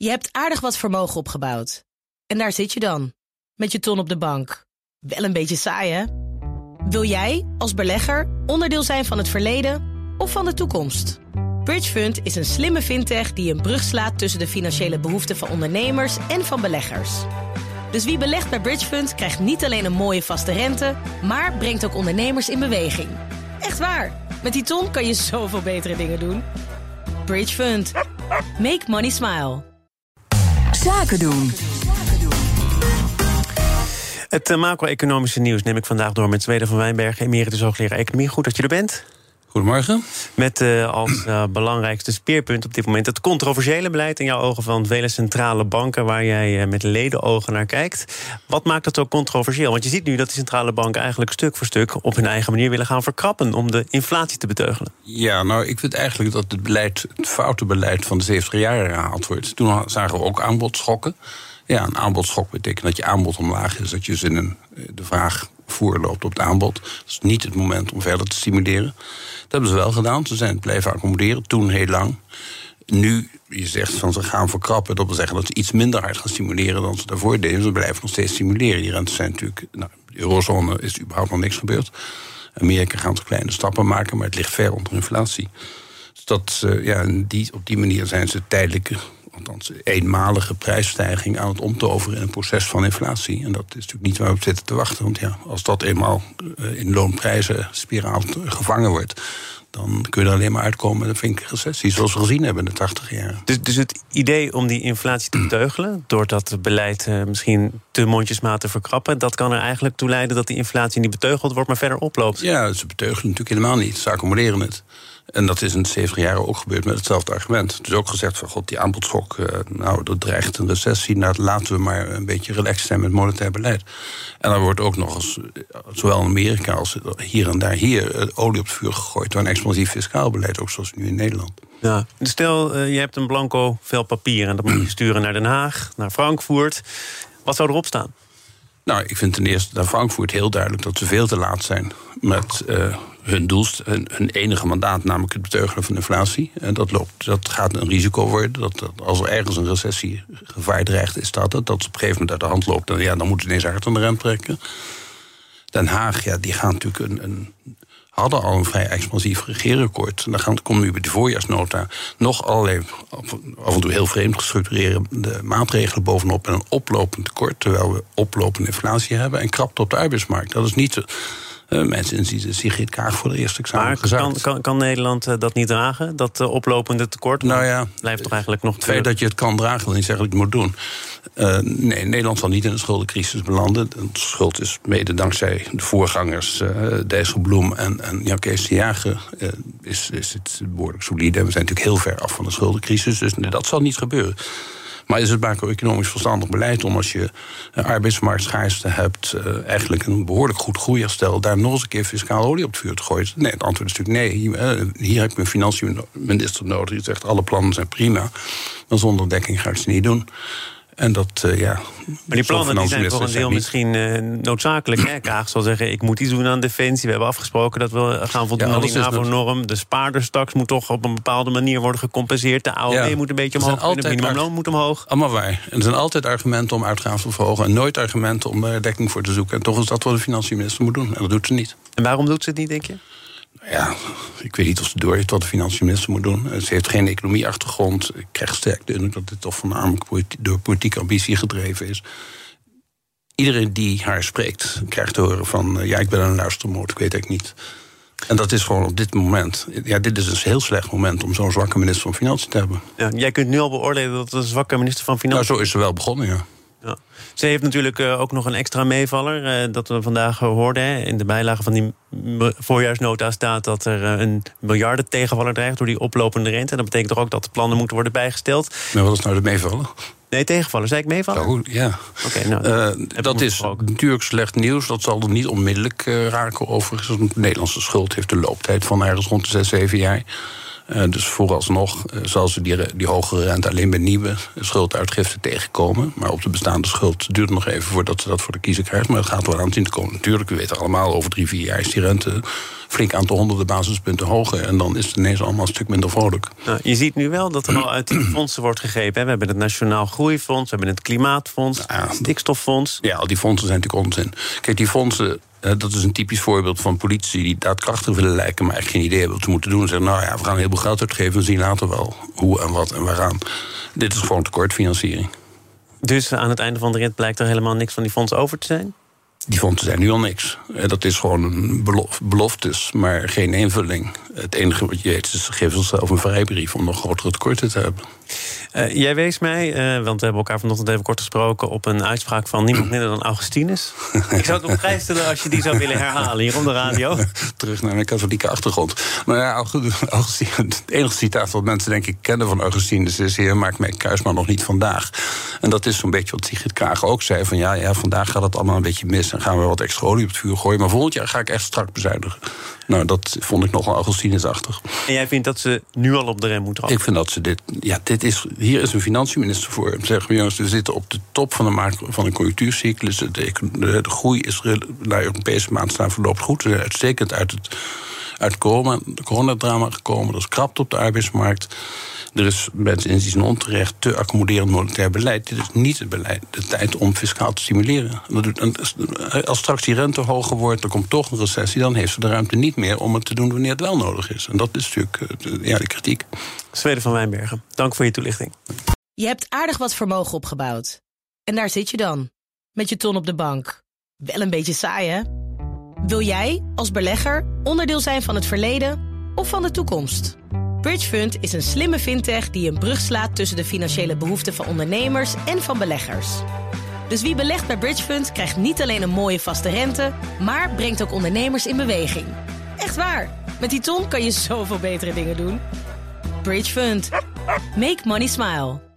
Je hebt aardig wat vermogen opgebouwd. En daar zit je dan, met je ton op de bank. Wel een beetje saai, hè? Wil jij, als belegger, onderdeel zijn van het verleden of van de toekomst? Bridgefund is een slimme fintech die een brug slaat tussen de financiële behoeften van ondernemers en van beleggers. Dus wie belegt bij Bridgefund krijgt niet alleen een mooie vaste rente, maar brengt ook ondernemers in beweging. Echt waar, met die ton kan je zoveel betere dingen doen. Bridgefund. Make money smile. Zaken doen. Het macro-economische nieuws neem ik vandaag door met Zweden van Wijnbergen, emeritus hoogleraar economie. Goed dat je er bent. Goedemorgen. Met als belangrijkste speerpunt op dit moment het controversiële beleid in jouw ogen van vele centrale banken, waar jij met ledenogen naar kijkt. Wat maakt dat zo controversieel? Want je ziet nu dat die centrale banken eigenlijk stuk voor stuk op hun eigen manier willen gaan verkrappen om de inflatie te beteugelen. Ja, nou, ik vind eigenlijk dat het foute beleid van de 70 jaar herhaald wordt. Toen zagen we ook aanbodschokken. Ja, een aanbodschok betekent dat je aanbod omlaag is, dat je dus de vraag voorloopt op het aanbod. Dat is niet het moment om verder te stimuleren. Dat hebben ze wel gedaan. Ze zijn het blijven accommoderen, toen heel lang. Nu, je zegt van ze gaan verkrappen, dat wil zeggen dat ze iets minder hard gaan stimuleren dan ze daarvoor deden. Ze blijven nog steeds stimuleren. Die rentes zijn natuurlijk, de eurozone is überhaupt nog niks gebeurd. Amerika gaat er kleine stappen maken, maar het ligt ver onder inflatie. Dus dat, op die manier zijn ze tijdelijke, althans eenmalige prijsstijging aan het omtoveren in een proces van inflatie. En dat is natuurlijk niet waar we op zitten te wachten. Want ja, als dat eenmaal in loonprijzenspiraal gevangen wordt, dan kun je er alleen maar uitkomen met een flinke recessie, zoals we gezien hebben in de 80 jaar. Dus het idee om die inflatie te beteugelen, door dat beleid misschien te mondjesmaat verkrappen, dat kan er eigenlijk toe leiden dat die inflatie niet beteugeld wordt, maar verder oploopt. Ja, ze beteugelen natuurlijk helemaal niet. Ze accommoderen het. En dat is in de 70 jaren ook gebeurd met hetzelfde argument. Dus ook gezegd van, god, die aanbodschok, dat dreigt een recessie. Nou, laten we maar een beetje relaxed zijn met monetair beleid. En dan wordt ook nog eens, zowel in Amerika als hier en daar, olie op het vuur gegooid door een expansief fiscaal beleid, ook zoals nu in Nederland. Ja. Stel, je hebt een blanco vel papier en dat moet je sturen naar Den Haag, naar Frankfurt. Wat zou erop staan? Nou, ik vind ten eerste naar Frankfurt heel duidelijk dat ze veel te laat zijn met hun enige mandaat, namelijk het beteugelen van inflatie. En dat gaat een risico worden. Dat als er ergens een recessiegevaar dreigt, is dat het. Dat ze op een gegeven moment uit de hand loopt, dan moeten ze ineens hard aan de rem trekken. Den Haag, die gaan natuurlijk hadden al een vrij expansief regeerakkoord. En dan komen nu bij de voorjaarsnota nog allerlei, af en toe heel vreemd gestructureerde maatregelen bovenop en een oplopend tekort, terwijl we oplopende inflatie hebben en krapte op de arbeidsmarkt. Dat is niet mensen inzien Sigrid Kaag voor de eerste examen gezegd. Kan Nederland dat niet dragen, dat oplopende tekort? Nou ja, blijft toch eigenlijk nog het feit dat je het kan dragen wil niet zeggen dat je het moet doen. Nee, Nederland zal niet in de schuldencrisis belanden. De schuld is mede dankzij de voorgangers Dijsselbloem en Jan Kees de Jager is het behoorlijk solide. En we zijn natuurlijk heel ver af van de schuldencrisis, dus dat zal niet gebeuren. Maar is het macro-economisch verstandig beleid om, als je arbeidsmarktschaarste hebt, eigenlijk een behoorlijk goed groeiherstel, daar nog eens een keer fiscaal olie op het vuur te gooien? Nee, het antwoord is natuurlijk nee. Hier heb ik een financiënminister nodig die zegt alle plannen zijn prima, maar zonder dekking ga ik ze niet doen. En dat, maar die plannen die zijn voor een deel misschien noodzakelijk. Hè? Kaag zal zeggen, ik moet iets doen aan defensie. We hebben afgesproken dat we gaan voldoen aan die NAVO-norm. De spaarderstaks moet toch op een bepaalde manier worden gecompenseerd. De AOW moet een beetje omhoog. De minimumloon moet omhoog. Allemaal waar. En er zijn altijd argumenten om uitgaven te verhogen en nooit argumenten om daar dekking voor te zoeken. En toch is dat wat de financiënminister moet doen. En dat doet ze niet. En waarom doet ze het niet, denk je? Ja, ik weet niet of ze door heeft wat de financiëminister moet doen. Ze heeft geen economieachtergrond. Ik krijg sterk de indruk dat dit toch voornamelijk door politieke ambitie gedreven is. Iedereen die haar spreekt krijgt te horen van, ik ben een luistermoot, ik weet het niet. En dat is gewoon op dit moment. Ja, dit is een heel slecht moment om zo'n zwakke minister van Financiën te hebben. Ja, jij kunt nu al beoordelen dat het een zwakke minister van Financiën... Nou, zo is ze wel begonnen, ja. Ja. Ze heeft natuurlijk ook nog een extra meevaller. Dat we vandaag hoorden. In de bijlage van die voorjaarsnota staat dat er een miljarden tegenvaller dreigt door die oplopende rente. En dat betekent toch ook dat de plannen moeten worden bijgesteld. Maar wat is nou de meevaller? Nee, tegenvaller. Zei ik meevallen? Oh, ja. Okay, dat is natuurlijk slecht nieuws. Dat zal er niet onmiddellijk raken overigens. De Nederlandse schuld heeft de looptijd van ergens rond de 6-7 jaar. Dus vooralsnog zal ze die hogere rente alleen bij nieuwe schulduitgifte tegenkomen. Maar op de bestaande schuld duurt het nog even voordat ze dat voor de kiezer krijgt. Maar het gaat wel aan het zien te komen. Natuurlijk, we weten allemaal, over 3-4 jaar is die rente flink aantal honderden basispunten hoger. En dan is het ineens allemaal een stuk minder vrolijk. Nou, je ziet nu wel dat er al uit die fondsen wordt gegrepen. Hè? We hebben het Nationaal Groeifonds, we hebben het Klimaatfonds, het Stikstoffonds. Ja, al die fondsen zijn natuurlijk onzin. Kijk, die fondsen, dat is een typisch voorbeeld van politici die daadkrachtig willen lijken, maar eigenlijk geen idee hebben wat ze moeten doen. En zeggen, nou ja, we gaan een heleboel geld uitgeven, we zien later wel hoe en wat en waaraan. Dit is gewoon tekortfinanciering. Dus aan het einde van de rit blijkt er helemaal niks van die fondsen over te zijn? Die fondsen zijn nu al niks. Dat is gewoon een beloftes, maar geen invulling. Het enige wat je weet is, ze geven zichzelf een vrijbrief om nog grotere tekorten te hebben. Jij wees mij, want we hebben elkaar vanochtend even kort gesproken, op een uitspraak van niemand minder dan Augustinus. Ik zou het op prijs stellen als je die zou willen herhalen hier op de radio. Terug naar mijn katholieke achtergrond. Maar ja, Augustinus, het enige citaat wat mensen denk ik kennen van Augustinus is: Heer, maak mij kuis maar nog niet vandaag. En dat is zo'n beetje wat Sigrid Kaag ook zei: van ja, vandaag gaat het allemaal een beetje mis en gaan we wat extra olie op het vuur gooien. Maar volgend jaar ga ik echt strak bezuinigen. Nou, dat vond ik nogal Augustinus-achtig. En jij vindt dat ze nu al op de rem moeten Ik vind dat ze hier is een financiënminister voor. Zeggen we, jongens, we zitten op de top van een conjunctuurcyclus. De groei is naar Europese maatstaven verloopt goed. We zijn uitstekend uit het coronadrama gekomen. Er is krapte op de arbeidsmarkt. Er is bij het inzien een onterecht te accommoderend monetair beleid. Dit is niet de tijd om fiscaal te stimuleren. Als straks die rente hoger wordt, er komt toch een recessie, dan heeft ze de ruimte niet meer om het te doen wanneer het wel nodig is. En dat is natuurlijk de kritiek. Zweden van Wijnbergen, dank voor je toelichting. Je hebt aardig wat vermogen opgebouwd. En daar zit je dan, met je ton op de bank. Wel een beetje saai, hè? Wil jij, als belegger, onderdeel zijn van het verleden of van de toekomst? Bridgefund is een slimme fintech die een brug slaat tussen de financiële behoeften van ondernemers en van beleggers. Dus wie belegt bij Bridgefund krijgt niet alleen een mooie vaste rente, maar brengt ook ondernemers in beweging. Echt waar, met die ton kan je zoveel betere dingen doen. Bridgefund. Make money smile.